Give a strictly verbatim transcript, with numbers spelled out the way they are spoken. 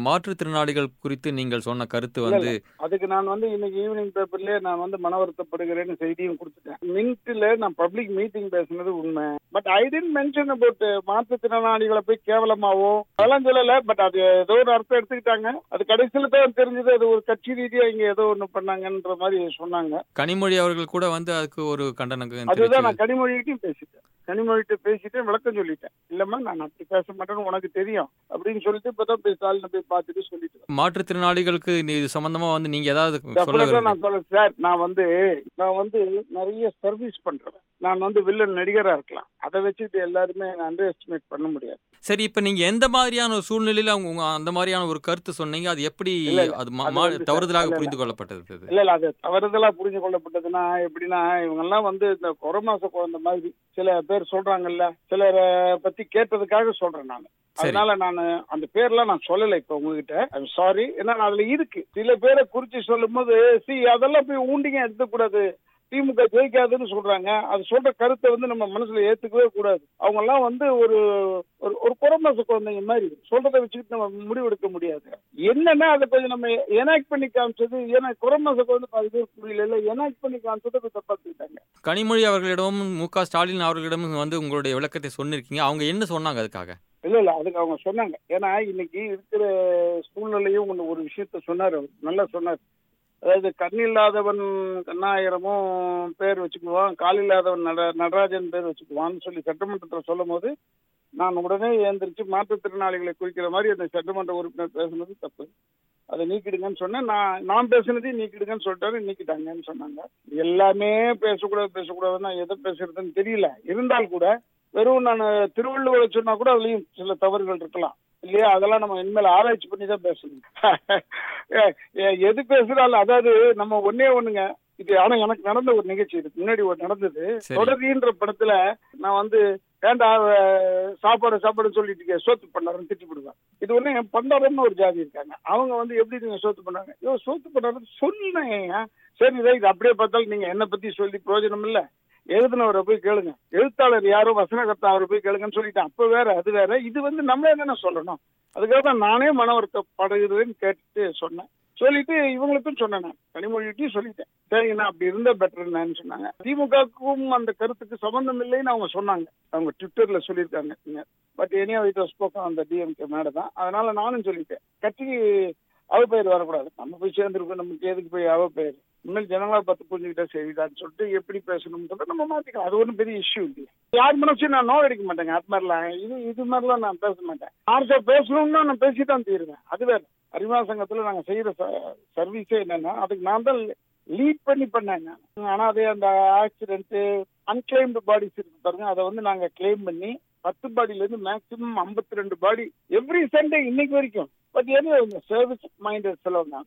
மாற்றுத்திறனாளிகள் குறித்து நீங்கள் சொன்ன கருத்து இல்ல, வந்து இல்ல. அதுக்கு நான் வந்து இன்னைக்கு ஈவினிங் பேப்பர்லயே நான் வந்து மன வருத்தப்படுகிறேன்னு செய்தியும் கொடுத்துட்டேன். மின்ட்ல நான் பப்ளிக் மீட்டிங் பேசுனது உண்மை. But I didn't mention about மாற்றுத்திறனாளிகளை போய் கேவலமாவோ அதெல்லாம் சொல்லல. பட் அது ஏதோ ஒரு அர்த்தம் எடுத்துக்கிட்டாங்க. அது கடைசியில தான் தெரிஞ்சது அது ஒரு கட்சி ரீதியா இங்க ஏதோ ஒண்ணு பண்ணாங்கன்ற மாதிரி சொன்னாங்க. கனிமொழி அவர்கள் கூட வந்து அதுக்கு ஒரு கண்டனம் அதுதான் நான் கனிமொழிகிட்டையும் பேசிட்டேன். கனிமொழிகிட்ட பேசிட்டு விளக்கம் சொல்லிட்டேன். இல்லம்மா நான் அப்படி பேச மாட்டேன்னு உனக்கு தெரியும் அப்படின்னு சொல்லிட்டு இப்பதான் போய் ஸ்டாலின் போய் பார்த்துட்டு சொல்லிட்டு மாற்றுத்திறனாளிகளுக்கு இது சம்பந்தமா வந்து நீங்க ஏதாவது நான் சொல்றேன் சார். நான் வந்து நான் வந்து நிறைய சர்வீஸ் பண்றேன். நான் வந்து வில்லன் நடிகரா இருக்கலாம். அதை வச்சுட்டு எல்லாருமே அண்டர் எஸ்டிமேட் பண்ண முடியாது. சரி, இப்ப நீங்க எந்த மாதிரியான ஒரு சூழ்நிலையில அவங்க அந்த மாதிரியான ஒரு கருத்து சொன்னீங்க? அது எப்படி அது தவறுதலாக புரிந்து கொள்ளப்பட்டது? இல்ல இல்ல அது தவறுதலா புரிந்து கொள்ளப்பட்டதுன்னா எப்படின்னா இவங்க எல்லாம் வந்து இந்த கொரோமாச குழந்தை மாதிரி சில பேர் சொல்றாங்கல்ல, சிலரை பத்தி கேட்டதுக்காக சொல்றேன் நான். அதனால நான் அந்த பேர்லாம் நான் சொல்லலை இப்ப உங்ககிட்ட. I'm sorry. ஏன்னா அதுல இருக்கு சில பேரை குறிச்சு சொல்லும் போது சி அதெல்லாம் போய் ஊண்டிங்க எடுத்துக்கூடாது. திமுக ஜெயிக்காதுன்னு சொல்றாங்க. அது சொல்ற கருத்தை வந்து நம்ம மனசுல ஏத்துக்கவே கூடாது. அவங்க எல்லாம் வந்து ஒரு ஒரு புறமாச குழந்தைங்க மாதிரி சொல்றதை வச்சுக்கிட்டு நம்ம முடிவெடுக்க முடியாது. என்னன்னா அதை கொஞ்சம் நம்ம எனாக்ட் பண்ணி காமிச்சது. ஏன்னா குறமாச குழந்தை பாதி பேர் புரியல. எனாக்ட் பண்ணி காமிச்சதை தப்பாக்கிட்டாங்க. கனிமொழி அவர்களிடம் மு க ஸ்டாலின் அவர்களிடம் வந்து உங்களுடைய விளக்கத்தை சொன்னிருக்கீங்க. அவங்க என்ன சொன்னாங்க அதுக்காக? இல்ல இல்ல அதுக்கு அவங்க சொன்னாங்க. ஏன்னா இன்னைக்கு இருக்கிற சூழ்நிலையும் ஒன்று ஒரு விஷயத்த சொன்னார். அவர் நல்லா சொன்னார். அதாவது கண்ணில்லாதவன் கண்ணாயிரமும் பேர் வச்சுக்குவான், காலில்லாதவன் நட நடராஜன் பேர் வச்சுக்குவான்னு சொல்லி சட்டமன்றத்தில் சொல்லும் போது நான் உடனே ஏந்திரிச்சு மாற்றுத்திறனாளிகளை குறிக்கிற மாதிரி அந்த சட்டமன்ற உறுப்பினர் பேசுனது தப்பு, அதை நீக்கிடுங்கன்னு சொன்னேன். நான் நான் பேசுனதையும் நீக்கிடுங்கன்னு சொல்லிட்டாரு. நீக்கிட்டாங்கன்னு சொன்னாங்க. எல்லாமே பேசக்கூடாது பேசக்கூடாதுன்னா எதை பேசுறதுன்னு தெரியல. இருந்தால் கூட வெறும் நான் திருவள்ளுவரை சொன்னா கூட அதுலயும் சில தவறுகள் இருக்கலாம் இல்லையா? அதெல்லாம் நம்ம இனிமேல் ஆராய்ச்சி பண்ணி தான் பேசணும். எது பேசுறாலும் அதாவது நம்ம ஒன்னே ஒண்ணுங்க. இது ஆனா எனக்கு நடந்த ஒரு நிகழ்ச்சி இதுக்கு முன்னாடி ஒரு நடந்தது. தொடர்கின்ற படத்துல நான் வந்து ஏண்டா சாப்பாடு சாப்பாடு சொல்லிட்டு சோத்து பண்ணாருன்னு திட்டி விடுவேன். இது ஒண்ணு பண்டாரம்னு ஒரு ஜாதி இருக்காங்க. அவங்க வந்து எப்படி நீங்க சோத்து பண்ணாங்க? ஐயோ சோத்து பண்ணாரு சொன்னேன். சரி இது அப்படியே பார்த்தாலும் நீங்க என்ன பத்தி சொல்லி பிரயோஜனம் இல்ல. எழுதுனவரை போய் கேளுங்க, எழுத்தாளர் யாரோ வசனகர்த்தா அவரை போய் கேளுங்கன்னு சொல்லிட்டேன். அப்ப வேற அது வேற. இது வந்து நம்மளே தானே சொல்லணும். அதுக்காக தான் நானே மன வருத்தப்படுகிறேன்னு கேட்டுட்டு சொன்னேன். சொல்லிட்டு இவங்களுக்கும் சொன்னேன். நான் கனிமொழிட்டையும் சொல்லிட்டேன். சரிங்கண்ணா அப்படி இருந்தா பெட்டர்ன்னு சொன்னாங்க. திமுகவுக்கும் அந்த கருத்துக்கு சம்பந்தம் இல்லைன்னு அவங்க சொன்னாங்க. அவங்க ட்விட்டர்ல சொல்லியிருக்காங்க. But anyway it was spoken அந்த டிஎம்கே மேடை தான். அதனால நானும் சொல்லிட்டேன். கட்சிக்கு அவ பெயர் வரக்கூடாது. நம்ம போய் சேர்ந்துருக்கோம். நமக்கு எதுக்கு போய் அவ பெயர்? இனிமேல் ஜனங்களா பார்த்து புரிஞ்சுக்கிட்டா சரிதான்னு சொல்லிட்டு எப்படி பேசணும்ன்றத நம்ம மாத்திக்கலாம். அது ஒன்றும் பெரிய இஷ்யூ இல்லையா? யார் மனசையும் நான் நோய் அடிக்க மாட்டேங்க. அது மாதிரிலாம் இது இது மாதிரிலாம் நான் பேச மாட்டேன். ஆர்சா பேசணும்னா நான் பேசிதான் தீருவேன். அது வேற. அறிவா சங்கத்துல நாங்க செய்யற சர்வீஸே என்னன்னா அதுக்கு நான் தான் லீட் பண்ணி பண்ணேன். ஆனா அதே அந்த ஆக்சிடென்ட் அன்கிளைம்டு பாடிஸ் இருக்கு பாருங்க, அதை வந்து நாங்க கிளைம் பண்ணி பத்து பாடியில இருந்து மேக்சிமம் ஐம்பத்தி ரெண்டு பாடி எவ்ரி சண்டே இன்னைக்கு வரைக்கும். பட் என்ன சர்வீஸ் மைண்டட் செலவு தான்.